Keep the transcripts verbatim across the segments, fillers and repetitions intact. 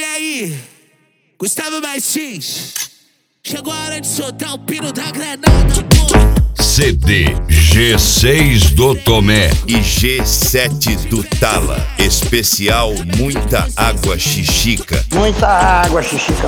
E aí, Gustavo Martins, chegou a hora de soltar o pino da granada, porra. C D G seis do Tomé e G sete do Tala. Especial Muita Água Xixica. Muita água, Xixica.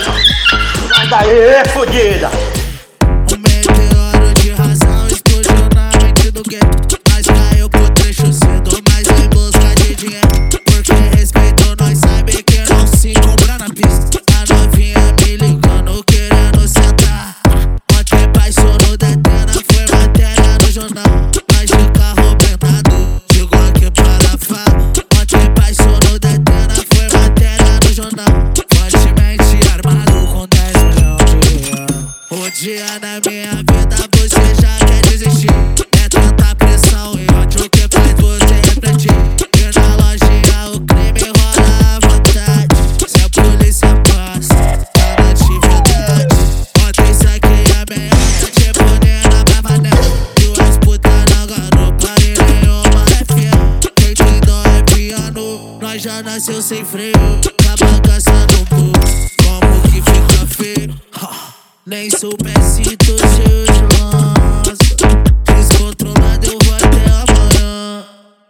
Sai daí, fodida. Um meteoro de razão explodiu na mente do gueto, mas caiu pro trecho cedo, mas em busca de dinheiro. Porque respeitou, nós sabe que não se compra na pista. A novinha me ligando, querendo sentar. Ontem passou no Datena, foi matéria no jornal. Mas de carro blindado, de Glock para fala. Ontem passou no Datena, foi matéria no jornal. Fortemente armado com dez milhões de reais. Um dia na minha vida você já quer desistir. É tanta pressão e ódio que faz você refletir. E na lojinha o crime rola à vontade. Se a polícia passa, tá na atividade. Ontem saquei a meiota, tipo Nena Bravanel. Duas putas na garupa e nenhuma é fiel. Quem tem dó é piano, nós já nasceu sem freio. A bagaça no bolso, como que fica feio. Nem sou pecito cheio de lança. Descontrolado eu vou até amanhã.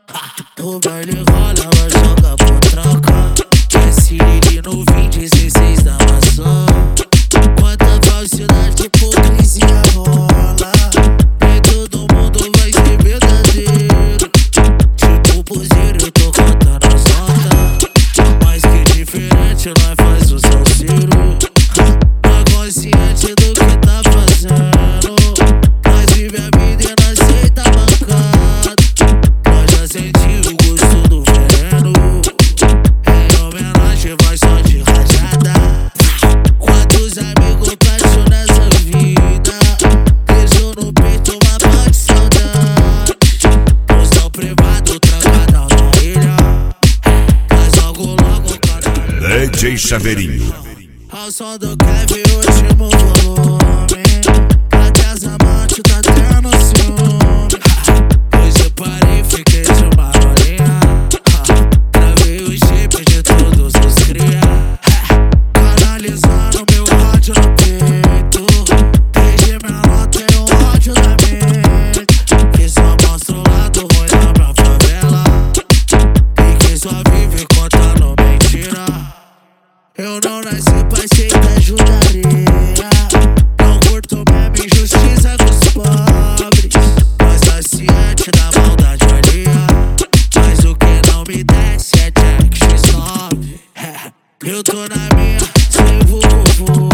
O baile rola, ela joga por troca. Desce ele no vinte e dezesseis da maçã. Quanta falsidade, hipocrisia rola. Nem todo mundo vai ser verdadeiro. Tipo buzeiro, eu tô contando as notas. Mas que diferente, nós faz o salseiro. Consciente do que tá fazendo, nós vive a vida e não aceita bancada. Nós já sentiu o gosto do veneno. Em homenagem vai só de rajada. Quantos amigos passou nessa vida, deixou no peito uma paz de saudade. Busão privado, trancadão na ilha. Mas logo logo cada D J Chaveirinho. ao som do Kevin, último volume. Até as amantes tá tendo ciúme. Hoje eu parei, fiquei de uma horinha. Travei o chip de todos os cria. Canalizando meu ódio no peito. Desde menor tenho ódio na mente. Que só mostra o lado ruim da minha favela. E que só vive contando mentira. Eu não nasci pra aceitar ajudaria. Não curto mesmo injustiça com os pobres. Mas tá ciente da maldade alheia. Mas o que não me desce é Jack X nove. Eu tô na minha, sem vucu.